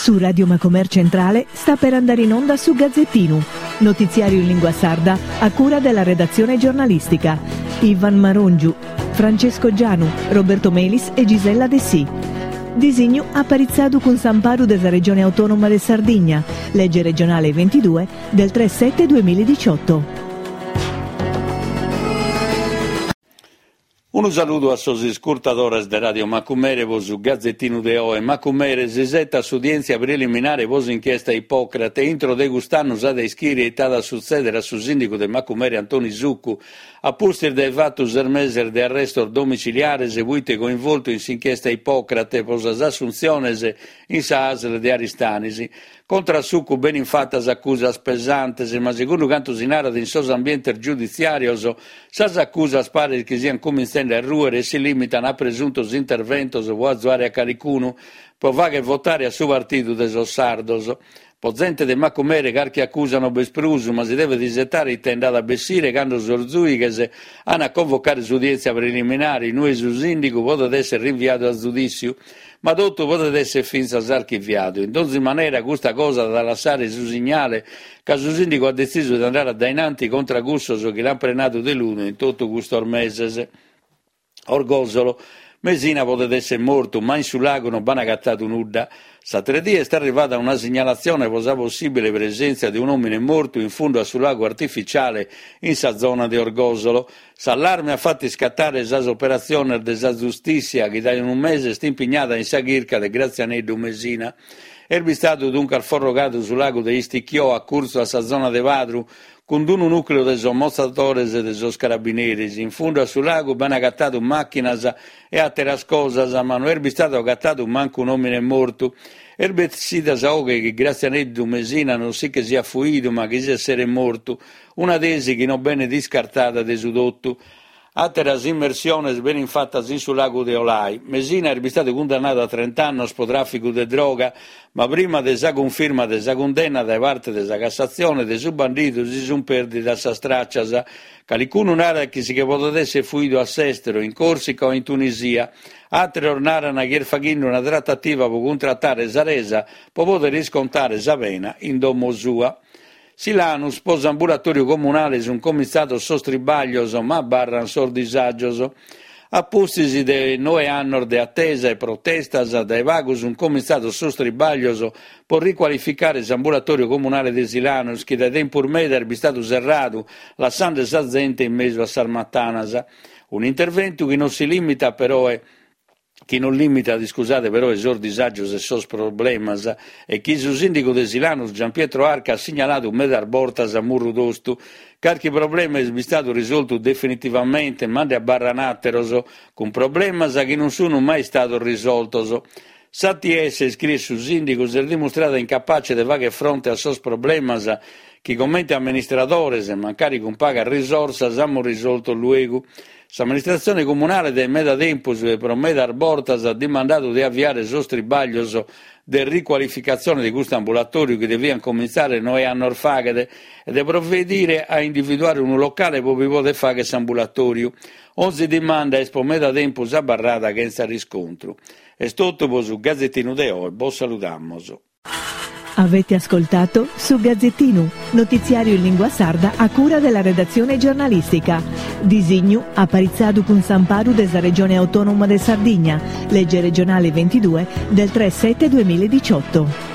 Su Radio Macomer Centrale sta per andare in onda su Gazzettino, notiziario in lingua sarda a cura della redazione giornalistica. Ivan Marongiu, Francesco Gianu, Roberto Melis e Gisella De Sì. Disegno apparizzado con Samparu della Regione Autonoma de Sardigna, legge regionale 22 del 3/7/2018. Un saluto a sos ascoltadores de Radio Macumere, vos Gazzettino de Oe. Macumere, sesetta sudienzia preliminare vos inchiesta Ippocrate, intro de Gustanus ad ischiri e tada succedere a su sindico de Macumere Antoni Zuccu, a pustir de fattus ermeser de arresto domiciliare eseguite coinvolto in s'inchiesta Ippocrate, posas assunziones in sa asle de Aristanisi. Contra Succu ben infattas accusas pesantes, ma secondo canto si narra in sos ambiente giudiziarios, sas accusas pare che siano cominciando a ruere e si limitano a presuntos interventos o a zuare a caricuno, per vaghe votare a suo partito de sos sardos. Pozente de Macumere carchi accusano besprusu, ma si deve disettare i tendata a bessire quando sorzui che se hanno a convocare sudienzia preliminare, noi su sindico potrà essere rinviato a giudizio, ma tutto potrà essere finza archiviato. In ogni maniera questa cosa da lasciare su segnale che su sindico ha deciso di andare dainanti contro Gussoso che l'ha prenato dell'uno in tutto questo mese. Orgosolo, Mesina poteva essere morto, ma in sul lago non vanno agattato nulla. Satredi è arrivata una segnalazione per la possibile presenza di un uomo morto in fondo sul lago artificiale in sa zona di Orgosolo. S'allarme ha fatto scattare esas operazioni della giustizia che da un mese sta impegnata in sa chirca di Grazianeddu Mesina. Erbi stato dunque al forrogato sul lago di Isticchiò a corso a sa zona de Vadru con un nucleo de sommozzatori e de sos carabinieri. In fondo sul lago vanno agattato macchinas e altre cosas, ma non erbi stato agattato manco un uomo morto. Erbe si da saoche che Grazianeddu Mesina non si che sia fuito, ma che sia essere morto. Una tesi che non bene discartata de sudotto. Altre immersioni ben infattas in sul lago de Olai. Mesina è stato condannato a 30 anni per traffico di droga, ma prima della conferma della condanna da parte della Cassazione, del bandito si sono perdi da sa straccia. Qualcuno narra che si poteva essere fuito all'estero, in Corsica o in Tunisia. Altri narrano che facendo una trattativa per contrattare sa resa, per poter riscontare sa pena in domo sua. Silano sposa ambulatorio comunale su un commissato sostribaglioso, ma barran sordisagioso. Appustisi de 9 anni de attesa e protestas dai vagus un commissato sostribaglioso per riqualificare l'ambulatorio comunale di Silano, che da tempo ormai è stato serrato, lasciando sa gente in mezzo a Sarmattanas. Un intervento che non si limita però chi non limita, scusate, però i disagi e sos problemas, e chi su sindaco de Silano, Gianpietro Arca, ha segnalato un medar bortas a murro d'ostu, qualche problema è stato risolto definitivamente, ma a barranatteros, con problemas che non sono mai stati risoltos. S'ATS scrive su sindaco, è dimostrata incapace di fare fronte a sos problemas, che commenti amministratores, mancari con paga risorse, hanno risolto luego. L'amministrazione comunale del Meda Tempus e Promeda Arbortas ha demandato di avviare sostribaglios di riqualificazione di questo ambulatorio che doveva cominciare 9 anni fa e di provvedere a individuare un locale per poter fare questo ambulatorio. 11 demanda è Promeda Tempus a barrata senza riscontro. È tutto su Gazzettino de Oe, buon salutamos. Avete ascoltato su Gazzettino, notiziario in lingua sarda a cura della redazione giornalistica. Disegno apparizzado con Samparu della Regione Autonoma de Sardigna, legge regionale 22 del 3/7/2018.